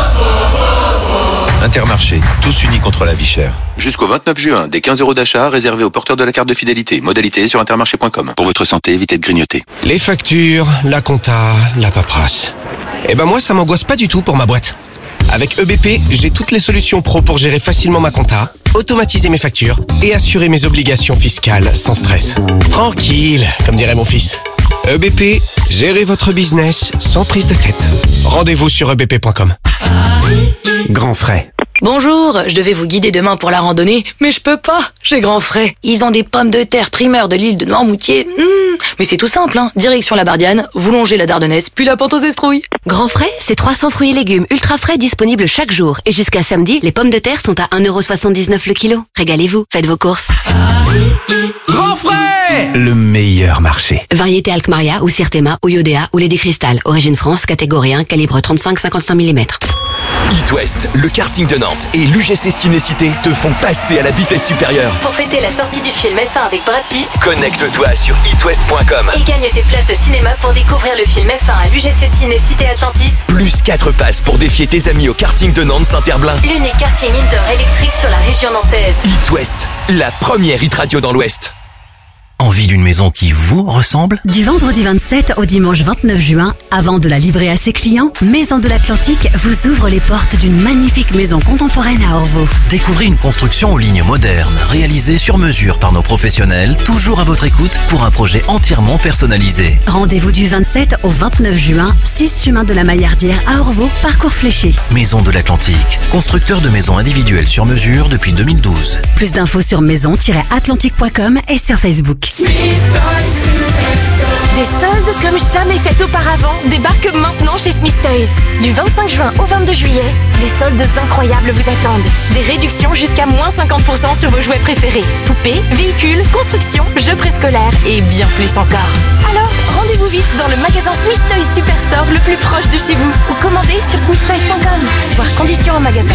S18: Intermarché, tous unis contre la vie chère. Jusqu'au vingt-neuf juin, des quinze euros d'achat réservés aux porteurs de la carte de fidélité. Modalité sur intermarché point com. Pour votre santé, évitez de grignoter.
S17: Les factures, la compta, la paperasse. Eh ben moi, ça m'angoisse pas du tout pour ma boîte. Avec E B P, j'ai toutes les solutions pro pour gérer facilement ma compta, automatiser mes factures et assurer mes obligations fiscales sans stress. Tranquille, comme dirait mon fils. E B P, gérez votre business sans prise de tête. Rendez-vous sur e b p point com. Grand frais.
S24: Bonjour, je devais vous guider demain pour la randonnée, mais je peux pas, j'ai grand frais. Ils ont des pommes de terre primeurs de l'île de Noirmoutier. Mmh, mais c'est tout simple, hein. Direction la Bardiane, vous longez la Dardennaise, puis la pente aux Estrouilles.
S7: Grand frais, c'est trois cents fruits et légumes ultra frais disponibles chaque jour. Et jusqu'à samedi, les pommes de terre sont à un euro soixante-dix-neuf le kilo. Régalez-vous, faites vos courses.
S17: Grand frais,
S15: le meilleur marché.
S7: Variété Alkmaria ou Sirtema ou Iodea ou Lady Crystal. Origine France, catégorie un, calibre trente-cinq à cinquante-cinq millimètres.
S6: It West, le karting de Nantes et l'U G C Ciné-Cité te font passer à la vitesse supérieure.
S24: Pour fêter la sortie du film F un avec Brad Pitt,
S6: connecte-toi sur it west point com
S24: et gagne tes places de cinéma pour découvrir le film F un à l'U G C Ciné-Cité Atlantis.
S6: Plus quatre passes pour défier tes amis au karting de Nantes-Saint-Herblain.
S24: L'unique karting indoor électrique sur la région nantaise.
S6: It West, la première hit radio dans l'Ouest.
S22: Envie d'une maison qui vous ressemble?
S19: Du vendredi vingt-sept au dimanche vingt-neuf juin, avant de la livrer à ses clients, Maison de l'Atlantique vous ouvre les portes d'une magnifique maison contemporaine à Orvaux.
S22: Découvrez une construction aux lignes modernes, réalisée sur mesure par nos professionnels, toujours à votre écoute pour un projet entièrement personnalisé.
S19: Rendez-vous du vingt-sept au vingt-neuf juin, six chemin de la Maillardière à Orvaux, parcours fléché.
S22: Maison de l'Atlantique, constructeur de maisons individuelles sur mesure depuis deux mille douze.
S19: Plus d'infos sur maison tiret atlantique point com et sur Facebook.
S20: Des soldes comme jamais faites auparavant débarquent maintenant chez Smith Toys. Du vingt-cinq juin au vingt-deux juillet, des soldes incroyables vous attendent. Des réductions jusqu'à moins cinquante pour cent sur vos jouets préférés. Poupées, véhicules, construction, jeux préscolaires et bien plus encore. Alors, rendez-vous vite dans le magasin Smith Toys Superstore le plus proche de chez vous ou commandez sur smith toys point com. Voir conditions en magasin.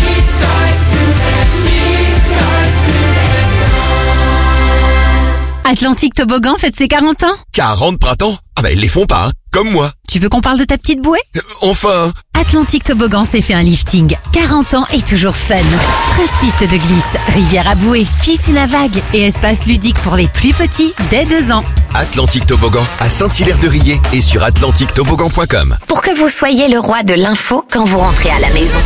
S19: Atlantique Toboggan fête ses quarante ans.
S6: quarante printemps? Ah bah ils les font pas, hein. Comme moi.
S19: Tu veux qu'on parle de ta petite bouée?
S6: euh, Enfin.
S19: Atlantique Toboggan s'est fait un lifting. quarante ans et toujours fun. treize pistes de glisse, rivière à bouée, piscine à vagues et espace ludique pour les plus petits dès deux ans.
S6: Atlantique Toboggan à Saint-Hilaire-de-Riez et sur atlantique toboggan point com.
S7: Pour que vous soyez le roi de l'info quand vous rentrez à la maison.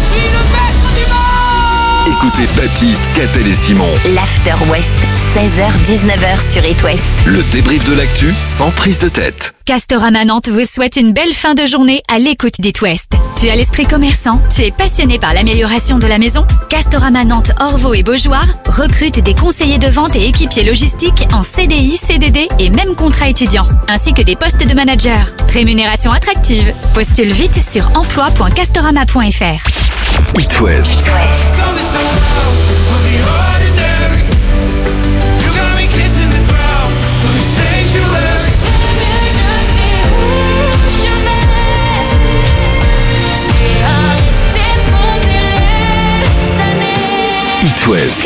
S6: Écoutez Baptiste, Catel et Simon.
S7: L'After West, seize heures dix-neuf heures sur It West.
S6: Le débrief de l'actu sans prise de tête.
S21: Castorama Nantes vous souhaite une belle fin de journée à l'écoute d'It West. Tu as l'esprit commerçant, tu es passionné par l'amélioration de la maison? Castorama Nantes, Orvaux et Beaujoire recrute des conseillers de vente et équipiers logistiques en C D I, C D D et même contrat étudiant, ainsi que des postes de manager. Rémunération attractive. Postule vite sur emploi point castorama point f r.
S6: It West.
S7: It West.
S6: It West.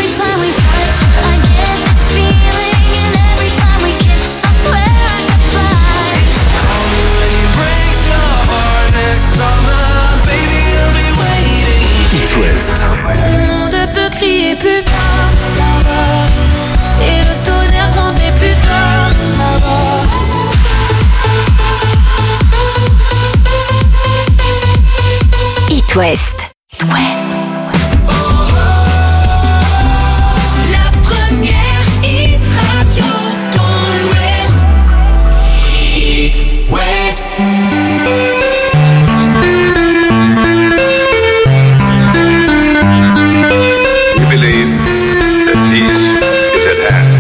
S6: It West.
S2: Le monde peut crier plus fort là-bas, et le tonnerre gronder plus fort là-bas.
S7: It West.
S2: It West. La première hit radio dans l'Ouest. It West.
S23: We believe that peace is at hand.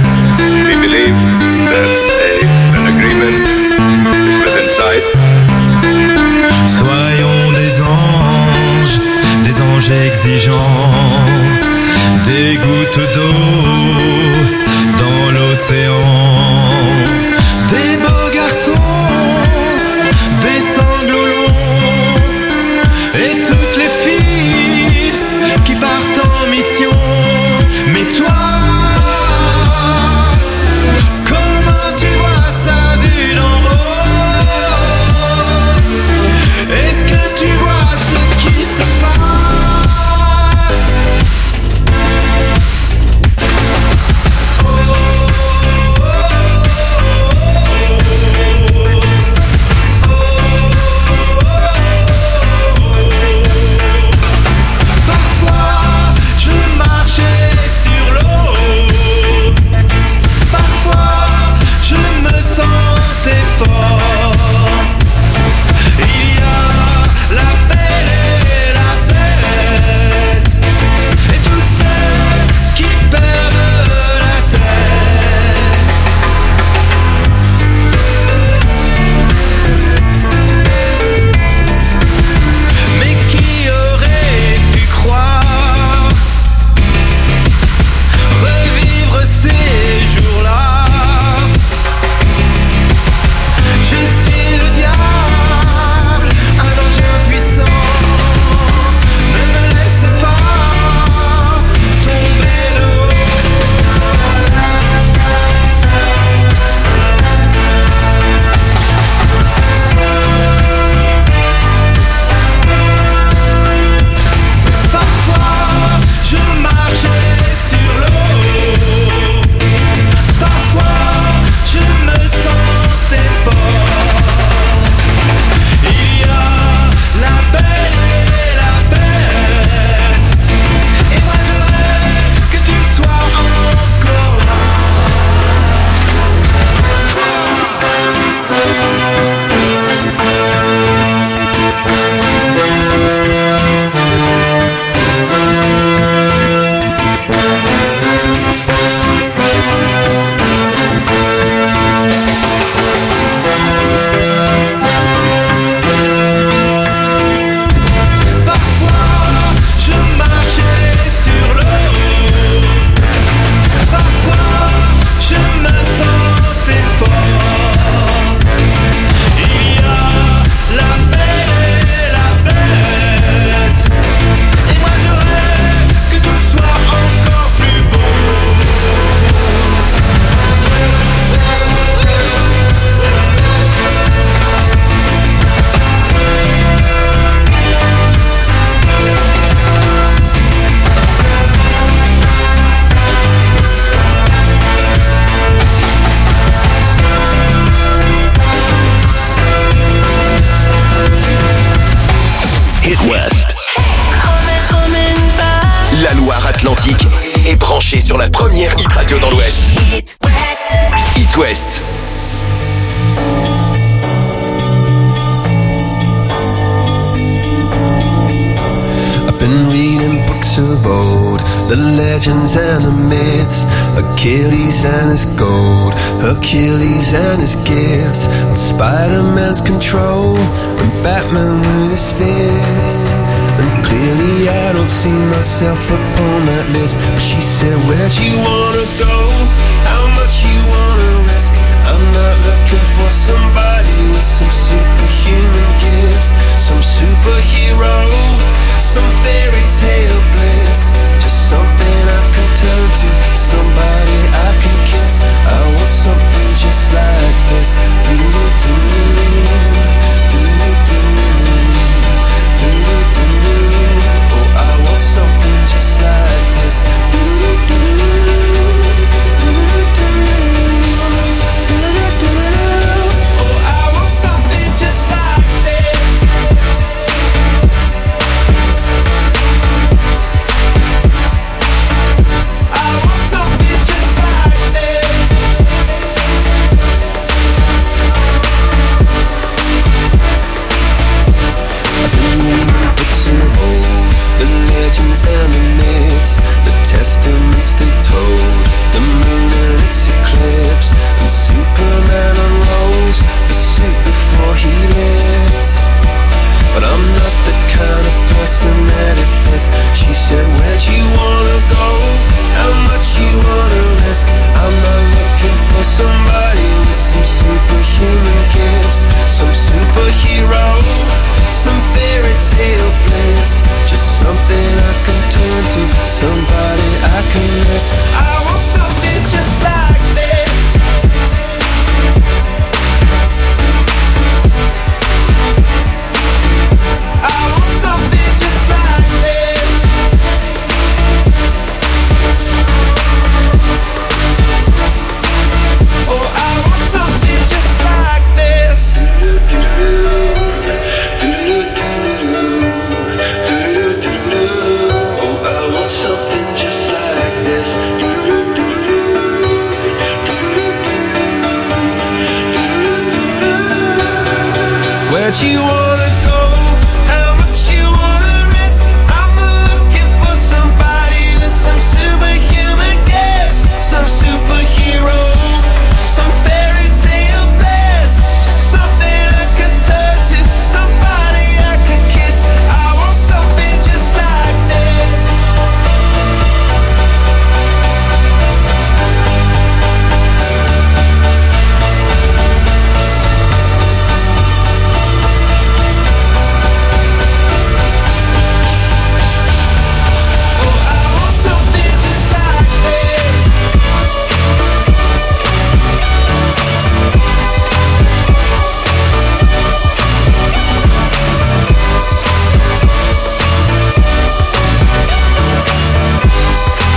S6: outre-Atlantique et branché sur la première hit radio dans l'Ouest. It West.
S1: I've been reading books of old, the legends and the myths, Achilles and his gold, Hercules and his gifts, and Spider-Man's control, and Batman with his fists. And clearly I don't see myself upon that list. But she said, where'd you wanna go? How much you wanna risk? I'm not looking for somebody with some superhuman gifts, some superhero, some fairy tale bliss. Just something I can turn to, somebody I can kiss. I want something just like this. Do-do-do, do-do-do, do-do-do. Oh, I want something just like this. Do-do-do, do-do-do, do-do-do. Oh, I want something just like this. I want something just like this. I've been reading books of old, the legends and the myths, the testaments they told, the moon and its eclipse, and Superman unrolls the suit before he lived. But I'm not the kind of person that it fits. She said, where'd you wanna go? How much you wanna risk? I'm not looking for somebody with some superhuman gifts, some superhero, some fairy tale bliss. Just something I can turn to, somebody I can miss. I want something just like this. I want something just like this. Oh, I want something just like this. Oh, I want something just like this. Where'd you want